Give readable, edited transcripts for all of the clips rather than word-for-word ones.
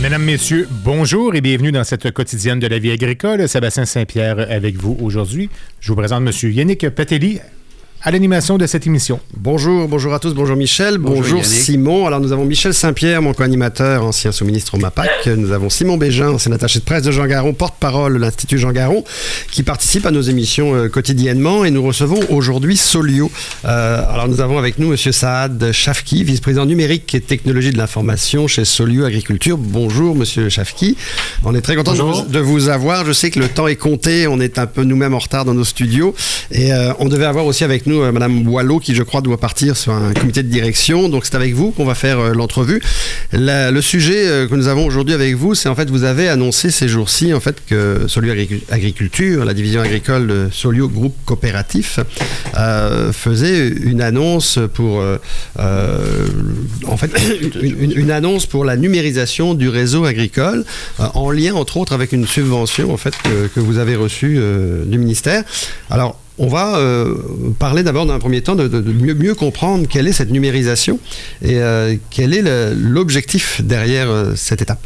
Mesdames, Messieurs, bonjour et bienvenue dans cette quotidienne de la vie agricole. Sébastien Saint-Pierre avec vous aujourd'hui. Je vous présente M. Yannick Patelli à l'animation de cette émission. Bonjour à tous, bonjour Michel, bonjour Simon. Alors nous avons Michel Saint-Pierre, mon co-animateur, ancien sous-ministre au MAPAC. Nous avons Simon Bégin, ancien attaché de presse de Jean Garon, porte-parole de l'Institut Jean Garon, qui participe à nos émissions quotidiennement. Et nous recevons aujourd'hui Solio. Alors nous avons avec nous M. Saad Chafki, vice-président numérique et technologie de l'information chez Solio Agriculture. Bonjour M. Chafki. On est très content de vous avoir. Je sais que le temps est compté, on est un peu nous-mêmes en retard dans nos studios. Et on devait avoir aussi avec nous Madame Boileau, qui je crois doit partir sur un comité de direction. Donc c'est avec vous qu'on va faire l'entrevue. Le sujet que nous avons aujourd'hui avec vous, c'est en fait, vous avez annoncé ces jours-ci en fait que Solio Agriculture, la division agricole de Solio Groupe Coopératif, faisait une annonce pour en fait une annonce pour la numérisation du réseau agricole en lien entre autres avec une subvention en fait que vous avez reçue du ministère. Alors on va parler d'abord dans un premier temps de mieux comprendre quelle est cette numérisation et quel est l'objectif derrière cette étape.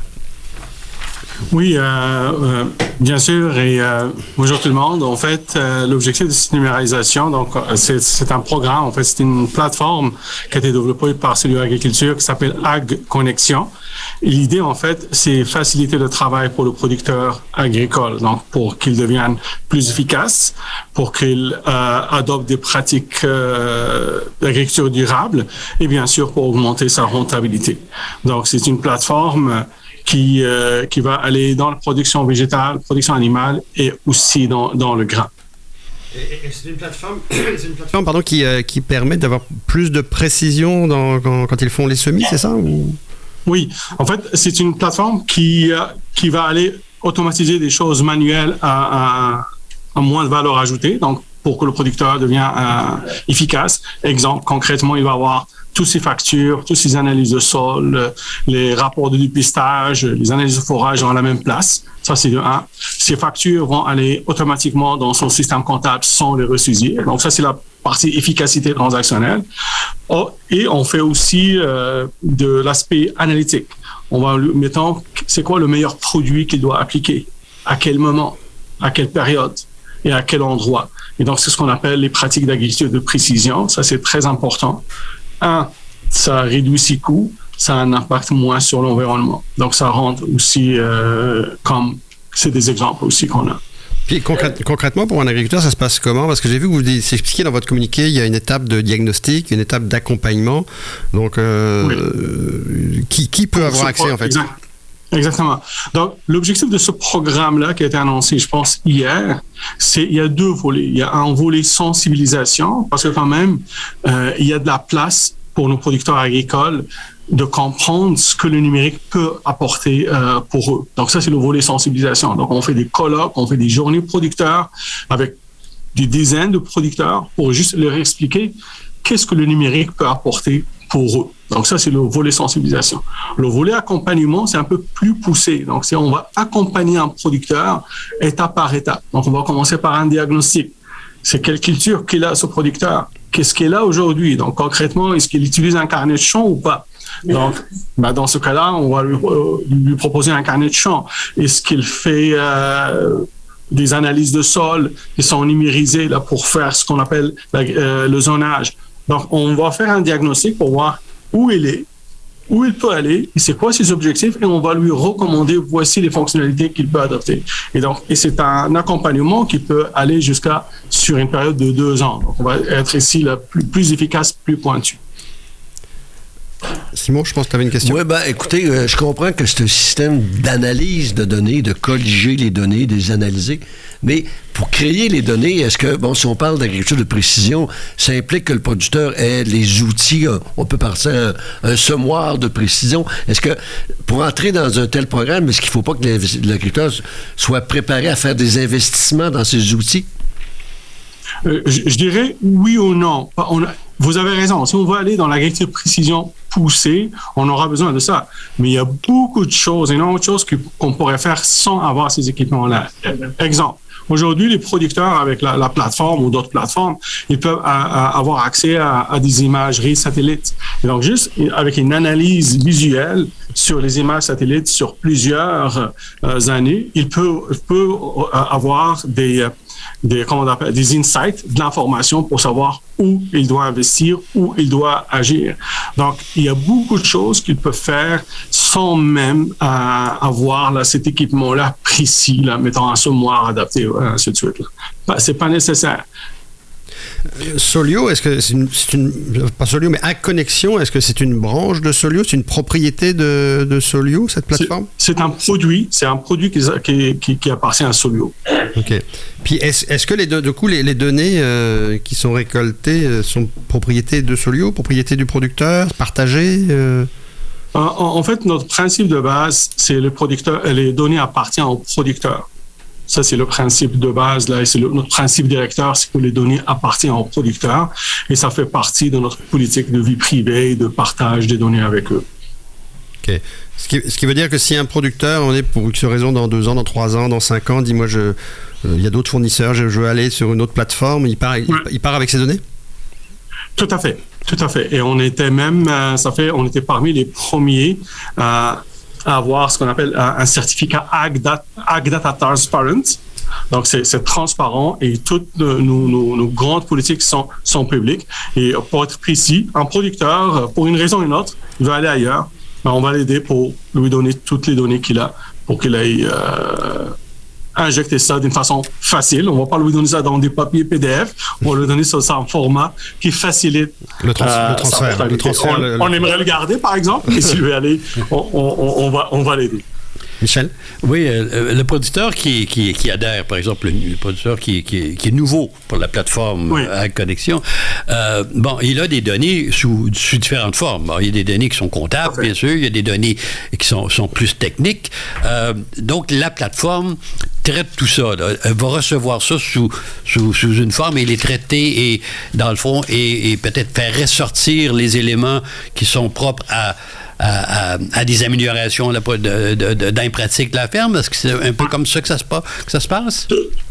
Oui, bien sûr, et bonjour tout le monde. En fait, l'objectif de cette numérisation, donc, c'est un programme, en fait, c'est une plateforme qui a été développée par Solio Agriculture qui s'appelle Ag Connexion. Et l'idée, en fait, c'est faciliter le travail pour le producteur agricole, donc pour qu'il devienne plus efficace, pour qu'il adopte des pratiques d'agriculture durable et bien sûr pour augmenter sa rentabilité. Donc, c'est une plateforme qui va aller dans la production végétale, production animale et aussi dans le grain. Et c'est une plateforme qui permet d'avoir plus de précision quand ils font les semis, c'est ça ou... Oui, en fait, c'est une plateforme qui va aller automatiser des choses manuelles à moins de valeur ajoutée, donc pour que le producteur devienne efficace. Exemple, concrètement, il va avoir toutes ses factures, toutes ses analyses de sol, les rapports de dépistage, les analyses de forage à la même place. Ça, c'est de 1. Ces factures vont aller automatiquement dans son système comptable sans les ressaisir. Donc, ça, c'est la partie efficacité transactionnelle. Et on fait aussi de l'aspect analytique. On va, mettons, c'est quoi le meilleur produit qu'il doit appliquer, à quel moment, à quelle période et à quel endroit. Et donc, c'est ce qu'on appelle les pratiques d'agriculture de précision. Ça, c'est très important. 1, ça réduit ses coûts, ça a un impact moins sur l'environnement. Donc, ça rend aussi, comme c'est des exemples aussi qu'on a. Puis concrètement, pour un agriculteur, ça se passe comment? Parce que j'ai vu que vous expliquiez dans votre communiqué, il y a une étape de diagnostic, une étape d'accompagnement. Donc, oui. Qui peut avoir accès, en fait? Exactement. Donc, l'objectif de ce programme-là qui a été annoncé, je pense, hier, il y a 2 volets. Il y a un volet sensibilisation, parce que quand même, il y a de la place pour nos producteurs agricoles de comprendre ce que le numérique peut apporter pour eux. Donc, ça, c'est le volet sensibilisation. Donc, on fait des colloques, on fait des journées producteurs avec des dizaines de producteurs pour juste leur expliquer qu'est-ce que le numérique peut apporter pour eux. Donc, ça, c'est le volet sensibilisation. Le volet accompagnement, c'est un peu plus poussé. Donc, on va accompagner un producteur étape par étape. Donc, on va commencer par un diagnostic. C'est quelle culture qu'il a, ce producteur? Qu'est-ce qu'il a aujourd'hui? Donc, concrètement, est-ce qu'il utilise un carnet de champ ou pas? Donc, dans ce cas-là, on va lui proposer un carnet de champ. Est-ce qu'il fait des analyses de sol qui sont numérisées là, pour faire ce qu'on appelle le zonage? Donc, on va faire un diagnostic pour voir où il est, où il peut aller, et c'est quoi ses objectifs, et on va lui recommander voici les fonctionnalités qu'il peut adopter. Et c'est un accompagnement qui peut aller jusqu'à sur une période de 2 ans. Donc, on va être ici là, plus efficace, plus pointu. Simon, je pense que tu avais une question. Oui, écoutez, je comprends que c'est un système d'analyse de données, de colliger les données, de les analyser, mais pour créer les données, est-ce que, si on parle d'agriculture de précision, ça implique que le producteur ait les outils, on peut partir un semoir de précision. Est-ce que, pour entrer dans un tel programme, est-ce qu'il ne faut pas que l'agriculteur soit préparé à faire des investissements dans ces outils? Je dirais oui ou non. Vous avez raison. Si on veut aller dans l'agriculture de précision poussée, on aura besoin de ça. Mais il y a beaucoup de choses, énormément de choses qu'on pourrait faire sans avoir ces équipements-là. Exemple, Aujourd'hui, les producteurs, avec la plateforme ou d'autres plateformes, ils peuvent avoir accès à des imageries satellites. Et donc, juste avec une analyse visuelle sur les images satellites sur plusieurs années, ils peuvent avoir des insights, de l'information pour savoir où il doit investir, où il doit agir. Donc, il y a beaucoup de choses qu'ils peuvent faire sans même avoir cet équipement-là précis, là, mettons un semoir adapté, ainsi de suite. C'est pas nécessaire. Solio, est-ce que pas Solio, mais Ag-Connexion, est-ce que c'est une branche de Solio? C'est une propriété de Solio, cette plateforme? C'est un produit qui appartient à Solio. OK. Puis est-ce que les données qui sont récoltées sont propriété de Solio, propriété du producteur, partagées? En fait, notre principe de base, c'est les données appartiennent au producteur. Ça, c'est le principe de base, là, et c'est notre principe directeur, c'est que les données appartiennent aux producteurs, et ça fait partie de notre politique de vie privée et de partage des données avec eux. OK. Ce qui veut dire que si un producteur, on est pour X raison dans 2 ans, dans 3 ans, dans 5 ans, dis-moi, il y a d'autres fournisseurs, je veux aller sur une autre plateforme, il part avec ses données? Tout à fait. Et on était même, on était parmi les premiers à avoir ce qu'on appelle un certificat Ag Data Transparent. Donc, c'est transparent et toutes nos grandes politiques sont publiques. Et pour être précis, un producteur, pour une raison ou une autre, il va aller ailleurs. Ben, on va l'aider pour lui donner toutes les données qu'il a pour qu'il aille injecter ça d'une façon facile. On ne va pas lui donner ça dans des papiers PDF. On va lui donner ça en format qui facilite le transfert. On aimerait le garder, par exemple, et s'il veut aller, on va l'aider. Michel? Oui, le producteur qui adhère, par exemple, le producteur qui est nouveau pour la plateforme Ag-Connexion, il a des données sous différentes formes. Bon, il y a des données qui sont comptables, bien sûr, il y a des données qui sont plus techniques. Donc, la plateforme traite tout ça. Là. Elle va recevoir ça sous une forme et les traiter et, dans le fond, et peut-être faire ressortir les éléments qui sont propres à des améliorations d'impratique de la ferme? Est-ce que c'est un peu comme ça que ça se passe?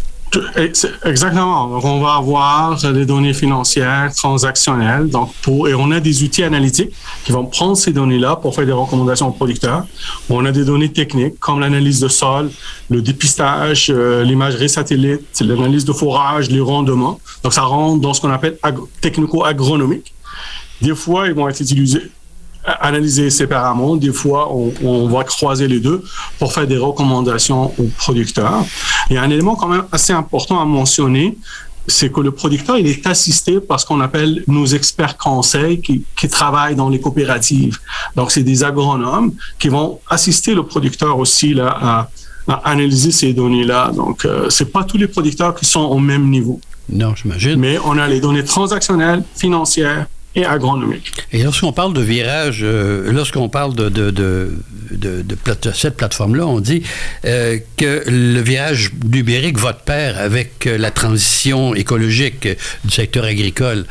Exactement. Donc, on va avoir des données financières, transactionnelles. Et on a des outils analytiques qui vont prendre ces données-là pour faire des recommandations aux producteurs. On a des données techniques comme l'analyse de sol, le dépistage, l'imagerie satellite, l'analyse de forage, les rendements. Donc, ça rentre dans ce qu'on appelle technico-agronomique. Des fois, ils vont être analysés séparément. Des fois, on va croiser les deux pour faire des recommandations aux producteurs. Il y a un élément quand même assez important à mentionner, c'est que le producteur, il est assisté par ce qu'on appelle nos experts conseils qui travaillent dans les coopératives. Donc, c'est des agronomes qui vont assister le producteur aussi là, à analyser ces données-là. Donc, c'est pas tous les producteurs qui sont au même niveau. Non, j'imagine. Mais on a les données transactionnelles, financières, et agronomique. Et lorsqu'on parle de virage, lorsqu'on parle de cette plateforme-là, on dit que le virage numérique va de pair avec la transition écologique du secteur agricole.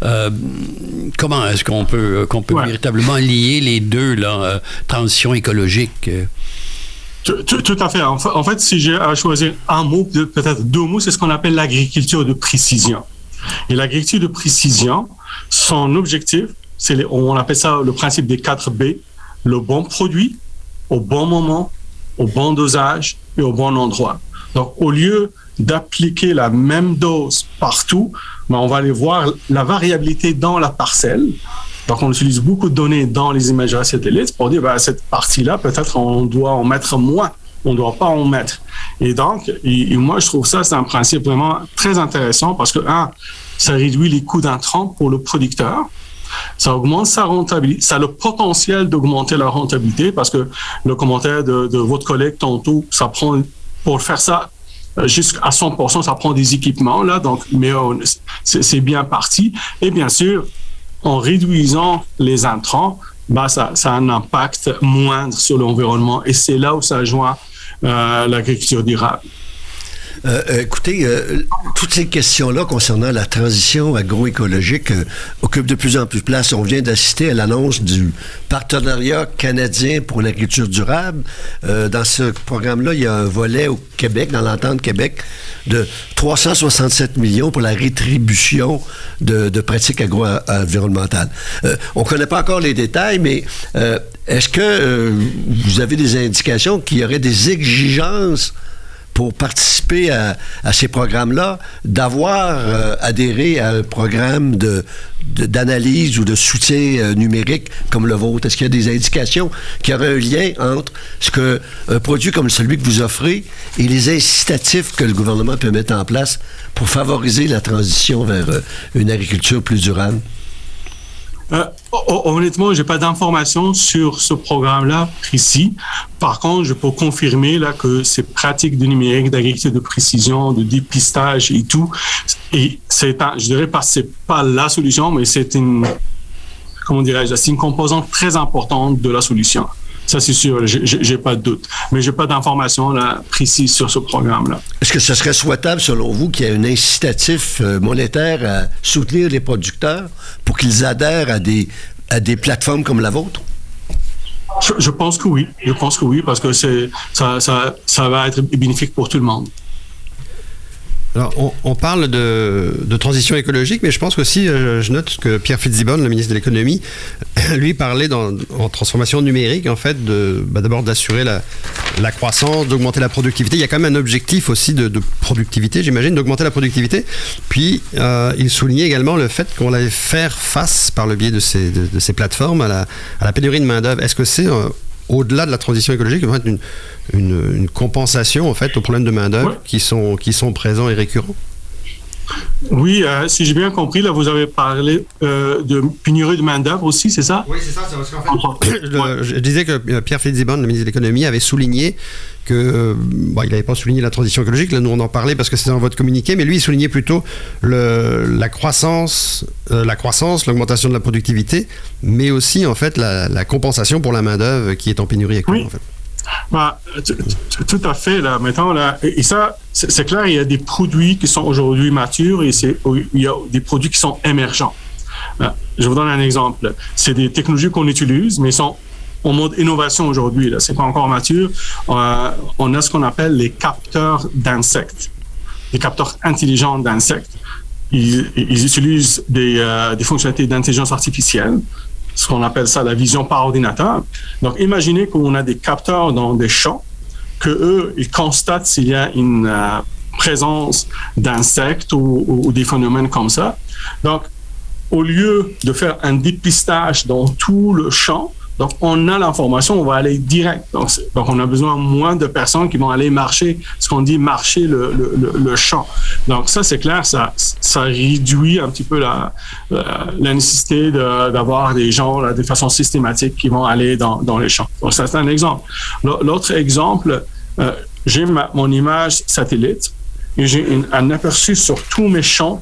Comment est-ce qu'on peut véritablement lier les deux, là, transition écologique? Tout à fait. En fait, si j'ai à choisir un mot, peut-être 2 mots, c'est ce qu'on appelle l'agriculture de précision. Et l'agriculture de précision, son objectif, on appelle ça le principe des 4 B, le bon produit, au bon moment, au bon dosage et au bon endroit. Donc, au lieu d'appliquer la même dose partout, on va aller voir la variabilité dans la parcelle. Donc, on utilise beaucoup de données dans les imageries satellites pour dire, cette partie-là, peut-être on doit en mettre moins. On ne doit pas en mettre. Et donc, moi, je trouve ça, c'est un principe vraiment très intéressant parce que, ça réduit les coûts d'intrants pour le producteur. Ça augmente sa rentabilité. Ça a le potentiel d'augmenter la rentabilité parce que le commentaire de votre collègue tantôt, ça prend, pour faire ça jusqu'à 100%, ça prend des équipements, là. Donc, mais c'est bien parti. Et bien sûr, en réduisant les intrants, ça a un impact moindre sur l'environnement. Et c'est là où ça joint l'agriculture durable. Écoutez, toutes ces questions-là concernant la transition agroécologique occupent de plus en plus de place. On vient d'assister à l'annonce du partenariat canadien pour l'agriculture durable. Dans ce programme-là, il y a un volet au Québec, dans l'entente Québec, de 367 millions pour la rétribution de pratiques agro-environnementales. On ne connaît pas encore les détails, mais est-ce que vous avez des indications qu'il y aurait des exigences pour participer à ces programmes-là, d'avoir adhéré à un programme d'analyse ou de soutien numérique comme le vôtre? Est-ce qu'il y a des indications qu'il y aurait un lien entre un produit comme celui que vous offrez et les incitatifs que le gouvernement peut mettre en place pour favoriser la transition vers une agriculture plus durable? Honnêtement, je n'ai pas d'informations sur ce programme-là précis. Par contre, je peux confirmer là, que ces pratiques de numérique, d'agriculture de précision, de dépistage et tout, et je dirais pas c'est pas la solution, mais c'est une composante très importante de la solution. Ça, c'est sûr, j'ai pas de doute. Mais j'ai pas d'informations précises sur ce programme-là. Est-ce que ce serait souhaitable, selon vous, qu'il y ait un incitatif monétaire à soutenir les producteurs pour qu'ils adhèrent à des plateformes comme la vôtre? Je pense que oui. Je pense que oui, parce que ça va être bénéfique pour tout le monde. Alors, on parle de transition écologique, mais je pense qu'aussi, je note que Pierre Fitzgibbon, le ministre de l'Économie, lui parlait en transformation numérique, en fait, d'abord d'assurer la croissance, d'augmenter la productivité. Il y a quand même un objectif aussi de productivité, j'imagine, d'augmenter la productivité. Puis, il soulignait également le fait qu'on allait faire face, par le biais de ces plateformes, à la pénurie de main-d'œuvre. Est-ce que c'est au-delà de la transition écologique, en fait, une compensation en fait aux problèmes de main-d'œuvre qui sont présents et récurrents? Oui, si j'ai bien compris, là, vous avez parlé de pénurie de main-d'œuvre aussi, c'est ça? Oui, c'est ça. C'est parce qu'en fait, je disais que Pierre Fitzgibbon, le ministre de l'Économie, avait souligné que, il n'avait pas souligné la transition écologique, là, nous on en parlait parce que c'était dans votre communiqué, mais lui il soulignait plutôt la croissance, l'augmentation de la productivité, mais aussi en fait la compensation pour la main-d'œuvre qui est en pénurie actuellement. Oui. En fait. Tout à fait, là, maintenant, là, et ça, c'est clair, il y a des produits qui sont aujourd'hui matures et il y a des produits qui sont émergents. Je vous donne un exemple. C'est des technologies qu'on utilise, mais sont en mode innovation aujourd'hui. Là, c'est pas encore mature. On a ce qu'on appelle les capteurs d'insectes, des capteurs intelligents d'insectes. Ils utilisent des fonctionnalités d'intelligence artificielle, ce qu'on appelle ça la vision par ordinateur. Donc, imaginez qu'on a des capteurs dans des champs, qu'eux, ils constatent s'il y a une présence d'insectes ou des phénomènes comme ça. Donc, au lieu de faire un dépistage dans tout le champ, donc on a l'information, on va aller direct. Donc on a besoin moins de personnes qui vont aller marcher, ce qu'on dit marcher le champ. Donc ça, c'est clair, ça réduit un petit peu la nécessité d'avoir des gens là, de façon systématique qui vont aller dans les champs. Donc ça, c'est un exemple. L'autre exemple, j'ai mon image satellite et j'ai un aperçu sur tous mes champs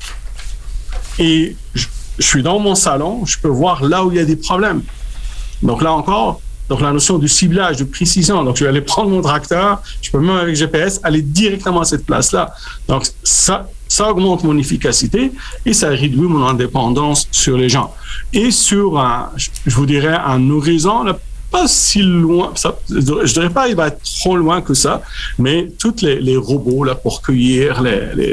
et je suis dans mon salon, je peux voir là où il y a des problèmes. Donc là encore, la notion du ciblage, de précision. Donc je vais aller prendre mon tracteur, je peux même avec GPS aller directement à cette place-là. Donc ça augmente mon efficacité et ça réduit mon indépendance sur les gens. Et sur, je vous dirais, un horizon là, pas si loin, je dirais pas il va être trop loin que ça, mais tous les robots là, pour cueillir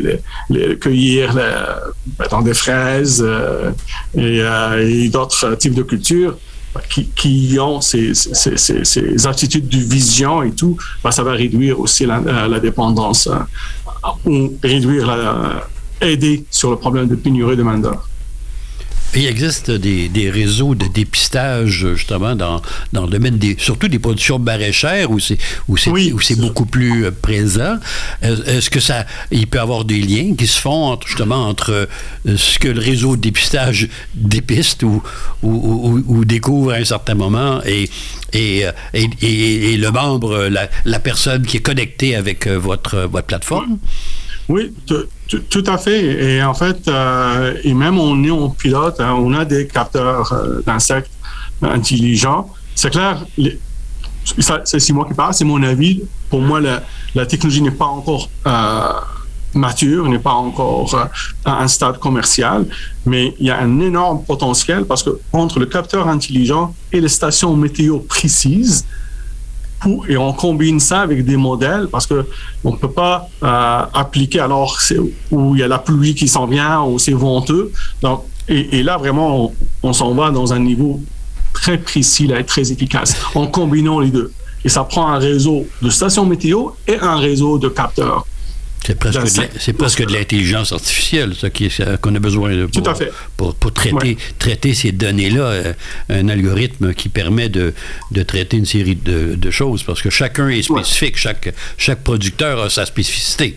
mettons, des fraises et d'autres types de cultures, qui ont ces attitudes de vision et tout, ça va réduire aussi la dépendance ou aider sur le problème de pénurie de main-d'œuvre. Il existe des réseaux de dépistage, justement, dans le domaine surtout des productions maraîchères où c'est beaucoup plus présent. Est-ce que il peut y avoir des liens qui se font entre ce que le réseau de dépistage dépiste ou découvre à un certain moment et le membre, la personne qui est connectée avec votre plateforme? Oui, tout à fait. Et en fait, et même on est en pilote, on a des capteurs d'insectes intelligents. C'est clair, c'est moi qui parle, c'est mon avis. Pour moi, la technologie n'est pas encore mature, n'est pas encore à un stade commercial, mais il y a un énorme potentiel parce que entre le capteur intelligent et les stations météo précises, et on combine ça avec des modèles parce que on ne peut pas appliquer alors où il y a la pluie qui s'en vient ou c'est venteux. Donc, et là, vraiment, on s'en va dans un niveau très précis là, et très efficace en combinant les deux. Et ça prend un réseau de stations météo et un réseau de capteurs. C'est presque de l'intelligence artificielle, ça qu'on a besoin pour traiter ces données-là, un algorithme qui permet de traiter une série de choses, parce que chacun est spécifique, chaque producteur a sa spécificité.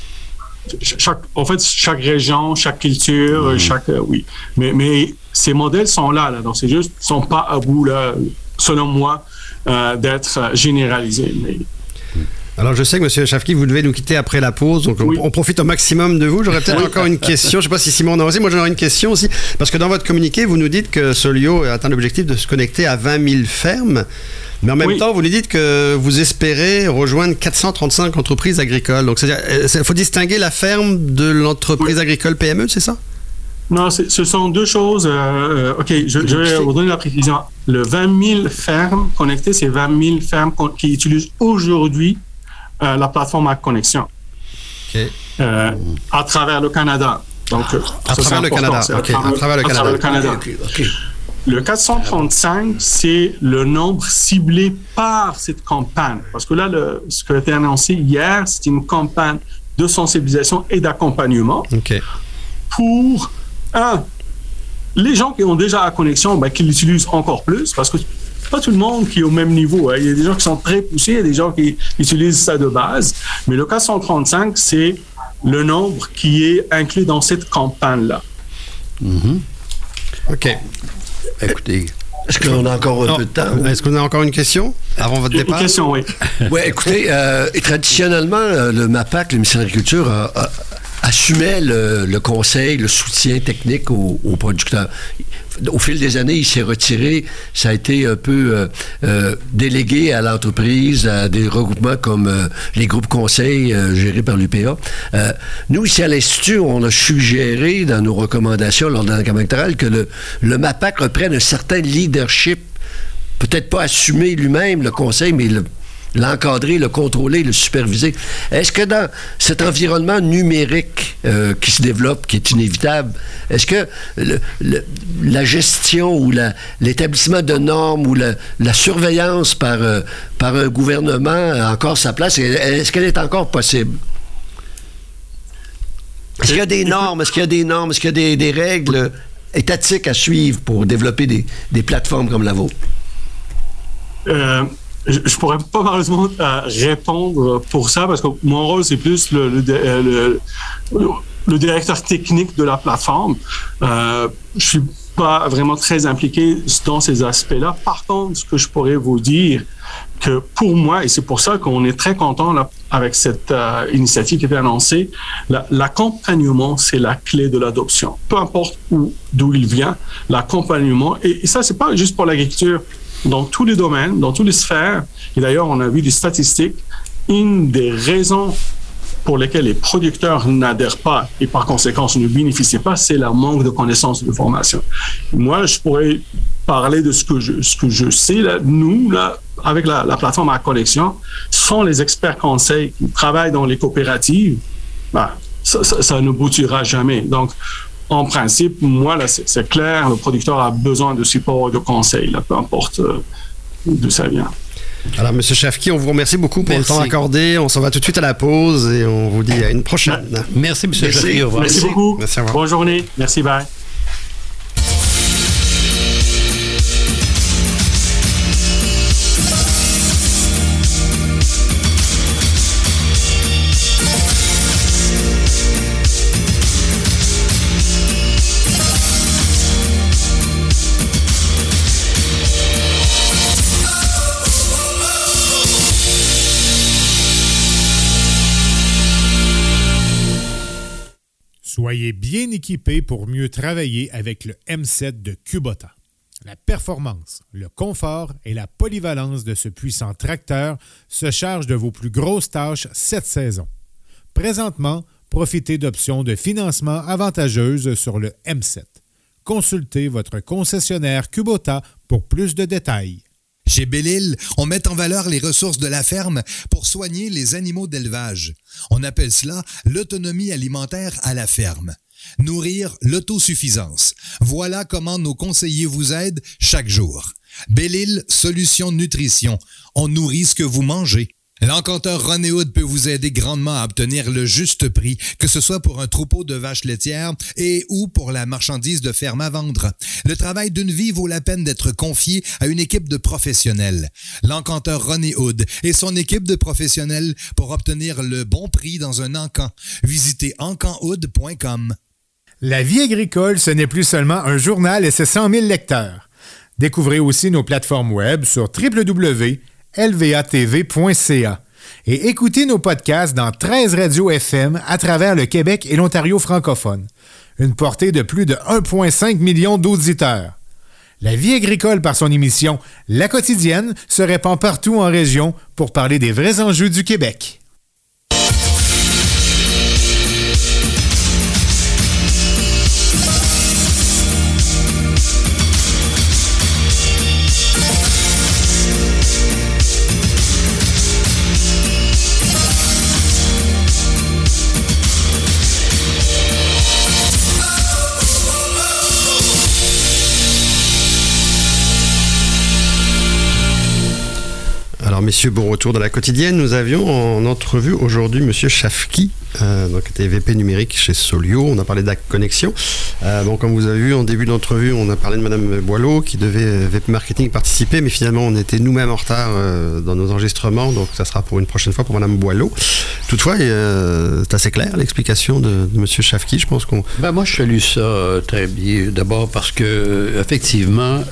Chaque région, chaque culture, oui. Mais ces modèles sont là, donc c'est juste, ils ne sont pas à bout, là, selon moi, d'être généralisés. Mais... Alors, je sais que, M. Chafki, vous devez nous quitter après la pause, donc on profite au maximum de vous. J'aurais peut-être encore une question. Je ne sais pas si Simon en a aussi. Moi, j'en aurais une question aussi. Parce que dans votre communiqué, vous nous dites que Solio a atteint l'objectif de se connecter à 20 000 fermes. Mais en même temps, vous nous dites que vous espérez rejoindre 435 entreprises agricoles. Donc, c'est-à-dire, il faut distinguer la ferme de l'entreprise agricole PME, c'est ça? Non, ce sont deux choses. OK, je vais vous donner la précision. Le 20 000 fermes connectées, c'est 20 000 fermes qui utilisent aujourd'hui la plateforme à connexion à travers le Canada. Donc, à travers le Canada. À travers le Canada. Okay. Le 435, c'est le nombre ciblé par cette campagne. Parce que là, ce qui a été annoncé hier, c'est une campagne de sensibilisation et d'accompagnement pour, les gens qui ont déjà la connexion, qui l'utilisent encore plus, parce que pas tout le monde qui est au même niveau. Hein. Il y a des gens qui sont très poussés, il y a des gens qui utilisent ça de base. Mais le 435, c'est le nombre qui est inclus dans cette campagne-là. Mm-hmm. OK. Écoutez, est-ce qu'on a encore un peu de temps? Est-ce qu'on a encore une question avant votre départ? Une question, oui. Oui, écoutez, traditionnellement, le MAPAC, le ministère de l'Agriculture, assumait le conseil, le soutien technique aux producteurs. Au fil des années, il s'est retiré. Ça a été un peu délégué à l'entreprise, à des regroupements comme les groupes conseils gérés par l'UPA. Nous, ici à l'Institut, on a suggéré dans nos recommandations lors de la campagne électorale que le MAPAC reprenne un certain leadership, peut-être pas assumer lui-même le conseil, mais l'encadrer, le contrôler, le superviser. Est-ce que dans cet environnement numérique qui se développe, qui est inévitable, est-ce que la gestion ou l'établissement de normes ou la surveillance par un gouvernement a encore sa place? Est-ce qu'elle est encore possible? Est-ce qu'il y a des normes? Est-ce qu'il y a des règles étatiques à suivre pour développer des plateformes comme la vôtre? Je ne pourrais pas malheureusement répondre pour ça parce que mon rôle, c'est plus le directeur technique de la plateforme. Je ne suis pas vraiment très impliqué dans ces aspects-là. Par contre, ce que je pourrais vous dire, que pour moi, et c'est pour ça qu'on est très content là, avec cette initiative qui a été annoncée, l'accompagnement, c'est la clé de l'adoption. Peu importe d'où il vient, l'accompagnement, et ça, c'est pas juste pour l'agriculture, dans tous les domaines, dans toutes les sphères. Et d'ailleurs, on a vu des statistiques. Une des raisons pour lesquelles les producteurs n'adhèrent pas et par conséquent ne bénéficient pas, c'est le manque de connaissances et de formation. Moi, je pourrais parler de ce que je sais. Là, nous, là, avec la plateforme à connexion, sont les experts conseils qui travaillent dans les coopératives. Ça ne boutira jamais. Donc, en principe, moi, là, c'est clair, le producteur a besoin de support et de conseils, là, peu importe d'où ça vient. Alors, M. Chafki, on vous remercie beaucoup pour le temps accordé. On s'en va tout de suite à la pause et on vous dit à une prochaine. Merci, M. Chafki. Au revoir. Merci beaucoup. Merci, au revoir. Bonne journée. Merci, bye. Soyez bien équipés pour mieux travailler avec le M7 de Kubota. La performance, le confort et la polyvalence de ce puissant tracteur se chargent de vos plus grosses tâches cette saison. Présentement, Profitez d'options de financement avantageuses sur le M7. Consultez votre concessionnaire Kubota pour plus de détails. Chez Belle-Île, on met en valeur les ressources de la ferme pour soigner les animaux d'élevage. On appelle cela l'autonomie alimentaire à la ferme. Nourrir l'autosuffisance. Voilà comment nos conseillers vous aident chaque jour. Belle-Île Solutions Nutrition. On nourrit ce que vous mangez. L'encanteur René Hood peut vous aider grandement à obtenir le juste prix, que ce soit pour un troupeau de vaches laitières et ou pour la marchandise de ferme à vendre. Le travail d'une vie vaut la peine d'être confié à une équipe de professionnels. L'encanteur René Hood et son équipe de professionnels pour obtenir le bon prix dans un encan. Visitez encanhood.com. La vie agricole, ce n'est plus seulement un journal et ses 100 000 lecteurs. Découvrez aussi nos plateformes web sur www.lvatv.ca et écoutez nos podcasts dans 13 radios FM à travers le Québec et l'Ontario francophone. Une portée de plus de 1,5 million d'auditeurs. La vie agricole, par son émission La Quotidienne, se répand partout en région pour parler des vrais enjeux du Québec. Alors, messieurs, bon retour dans la quotidienne. Nous avions en entrevue aujourd'hui M. Chafki, qui était VP numérique chez Solio. On a parlé d'Ac-Connexion. Comme vous avez vu en début d'entrevue, on a parlé de Mme Boileau qui devait, VP Marketing, participer, mais finalement, on était nous-mêmes en retard dans nos enregistrements, donc ça sera pour une prochaine fois pour Mme Boileau. Toutefois, c'est assez clair l'explication de M. Chafki. Je pense qu'on... Moi, je salue ça très bien. D'abord parce que, effectivement,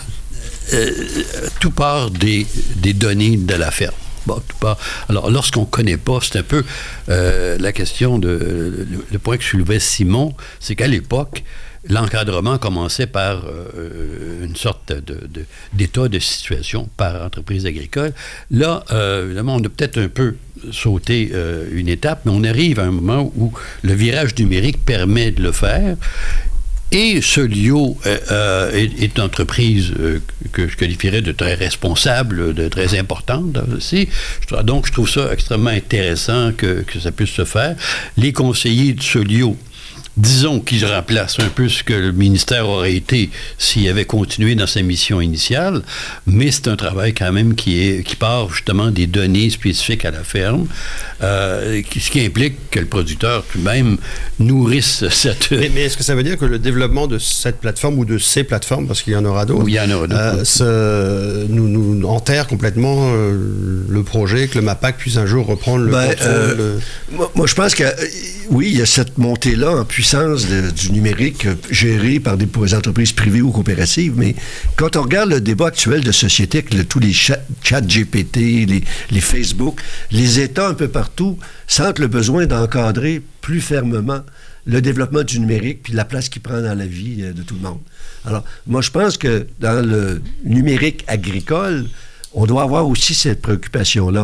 tout part des données de la ferme. Bon, tout part. Alors, lorsqu'on ne connaît pas, c'est un peu la question le point que soulevait Simon, c'est qu'à l'époque, l'encadrement commençait par une sorte d'état de situation par entreprise agricole. Là, évidemment, on a peut-être un peu sauté une étape, mais on arrive à un moment où le virage numérique permet de le faire. Et Solio est une entreprise que je qualifierais de très responsable, de très importante aussi. Donc, je trouve ça extrêmement intéressant que ça puisse se faire. Les conseillers de Solio, disons qu'ils remplacent un peu ce que le ministère aurait été s'il avait continué dans sa mission initiale, mais c'est un travail quand même qui part justement des données spécifiques à la ferme, ce qui implique que le producteur lui-même nourrisse cette... Mais est-ce que ça veut dire que le développement de cette plateforme ou de ces plateformes, parce qu'il y en aura d'autres, oui, il y en aura d'autres, nous enterre complètement le projet, que le MAPAC puisse un jour reprendre le contrôle Moi, je pense que oui, il y a cette montée-là en puissance du numérique géré par des entreprises privées ou coopératives, mais quand on regarde le débat actuel de société avec tous les chats GPT, les Facebook, les États un peu partout sentent le besoin d'encadrer plus fermement le développement du numérique puis la place qu'il prend dans la vie de tout le monde. Alors, moi, je pense que dans le numérique agricole, on doit avoir aussi cette préoccupation-là.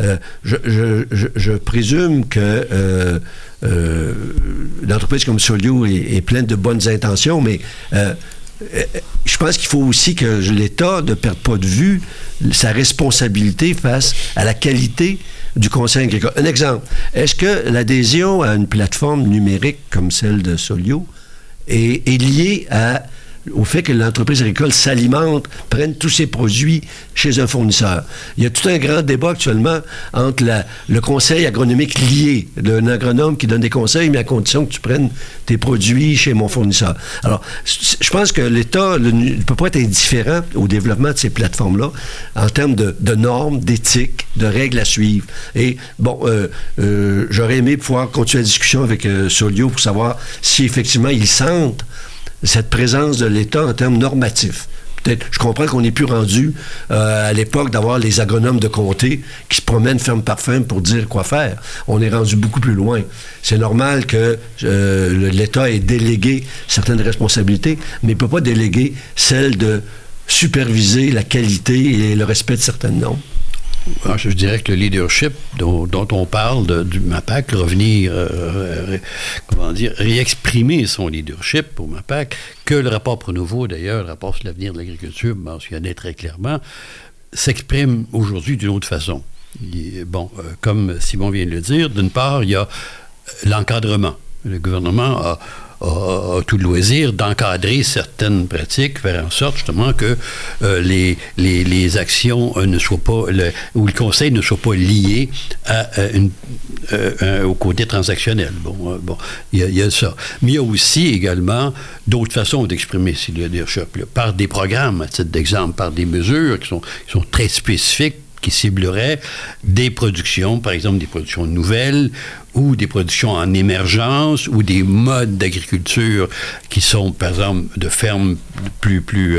Je présume que l'entreprise comme Solio est pleine de bonnes intentions, mais je pense qu'il faut aussi que l'État ne perde pas de vue sa responsabilité face à la qualité du conseil agricole. Un exemple, est-ce que l'adhésion à une plateforme numérique comme celle de Solio est liée au fait que l'entreprise agricole s'alimente, prenne tous ses produits chez un fournisseur? Il y a tout un grand débat actuellement entre le conseil agronomique lié, d'un agronome qui donne des conseils, mais à condition que tu prennes tes produits chez mon fournisseur. Alors, je pense que l'État ne peut pas être indifférent au développement de ces plateformes-là en termes de normes, d'éthique, de règles à suivre. Et bon, j'aurais aimé pouvoir continuer la discussion avec Solio pour savoir si effectivement ils sentent cette présence de l'État en termes normatifs. Peut-être, je comprends qu'on n'est plus rendu à l'époque d'avoir les agronomes de comté qui se promènent ferme par ferme pour dire quoi faire. On est rendu beaucoup plus loin. C'est normal que l'État ait délégué certaines responsabilités, mais il ne peut pas déléguer celle de superviser la qualité et le respect de certaines normes. Je dirais que le leadership dont on parle du MAPAC, revenir, réexprimer son leadership au MAPAC, que le rapport Pronovo, d'ailleurs, le rapport sur l'avenir de l'agriculture, mentionnait très clairement, s'exprime aujourd'hui d'une autre façon. Comme Simon vient de le dire, d'une part, il y a l'encadrement. Le gouvernement a tout le loisir d'encadrer certaines pratiques, faire en sorte justement que les actions ne soient pas, ou le conseil ne soit pas lié au côté transactionnel. Il y a ça. Mais il y a aussi également d'autres façons d'exprimer ces leadership, par des programmes, à titre d'exemple, par des mesures qui sont très spécifiques, qui cibleraient des productions, par exemple des productions nouvelles ou des productions en émergence ou des modes d'agriculture qui sont, par exemple, de fermes plus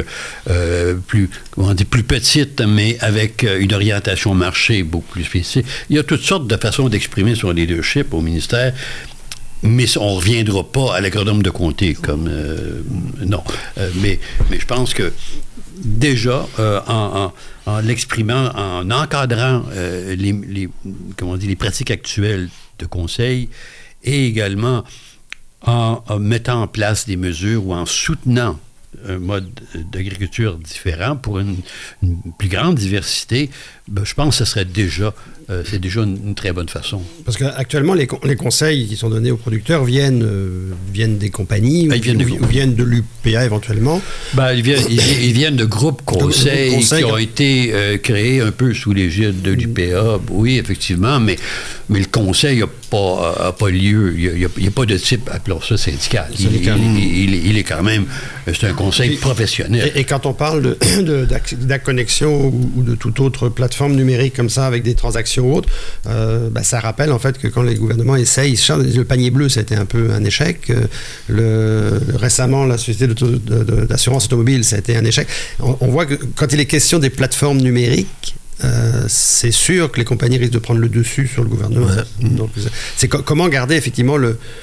petites, mais avec une orientation marché beaucoup plus spécifique. Il y a toutes sortes de façons d'exprimer son leadership au ministère. Mais on ne reviendra pas à l'agronome de comté comme... non. Mais je pense que déjà, en l'exprimant, en encadrant les pratiques actuelles de conseil et également en mettant en place des mesures ou en soutenant un mode d'agriculture différent pour une plus grande diversité, je pense que ce serait déjà, c'est déjà une très bonne façon. Parce qu'actuellement, les conseils qui sont donnés aux producteurs viennent des compagnies ou viennent de l'UPA éventuellement. Ils viennent de groupes conseils qui ont été créés un peu sous l'égide de l'UPA. Oui, effectivement, mais le conseil n'a pas lieu. Il n'y a pas de type, appelons ça syndical. Il est quand même, c'est un conseil professionnel. Et quand on parle d'Acconnexion ou de toute autre plateforme numérique comme ça, avec des transactions autres, ça rappelle en fait que quand les gouvernements essayent, le panier bleu, ça a été un peu un échec. Récemment, la société d'assurance automobile, ça a été un échec. On voit que quand il est question des plateformes numériques, c'est sûr que les compagnies risquent de prendre le dessus sur le gouvernement. Ouais. Donc, c'est comment garder effectivement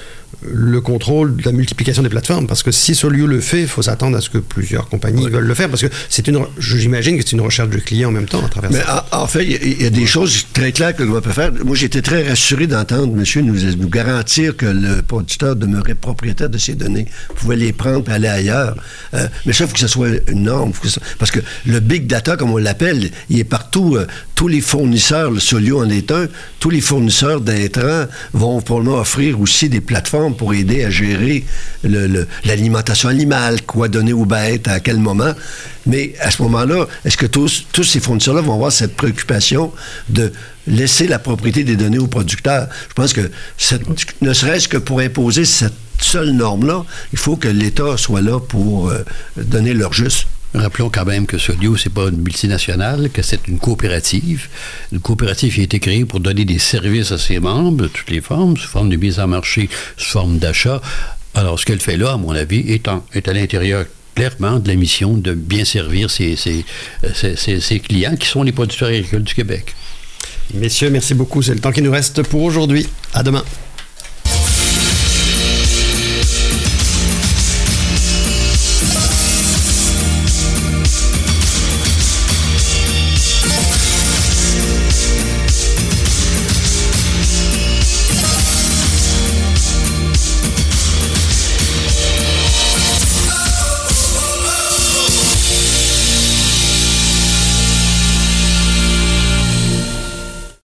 le contrôle de la multiplication des plateformes, parce que si Solio le fait, il faut s'attendre à ce que plusieurs compagnies veulent le faire, parce que j'imagine que c'est une recherche de clients en même temps à travers ça. En fait, il y a des choses très claires que le gouvernement peut faire. Moi, j'étais très rassuré d'entendre monsieur nous garantir que le producteur demeurait propriétaire de ses données, pouvait les prendre et aller ailleurs. Mais ça, il faut que ce soit une norme. Parce que le big data, comme on l'appelle, il est partout. Tous les fournisseurs, le Solio en est un, tous les fournisseurs d'intrants vont probablement offrir aussi des plateformes pour aider à gérer l'alimentation animale, quoi donner aux bêtes, à quel moment. Mais à ce moment-là, est-ce que tous ces fournisseurs-là vont avoir cette préoccupation de laisser la propriété des données aux producteurs? Je pense que, ne serait-ce que pour imposer cette seule norme-là, il faut que l'État soit là pour donner leur juste. Rappelons quand même que Solio, c'est pas une multinationale, que c'est une coopérative. Une coopérative qui a été créée pour donner des services à ses membres de toutes les formes, sous forme de mise en marché, sous forme d'achat. Alors, ce qu'elle fait là, à mon avis, est à l'intérieur clairement de la mission de bien servir ses clients, qui sont les producteurs agricoles du Québec. Messieurs, merci beaucoup. C'est le temps qui nous reste pour aujourd'hui. À demain.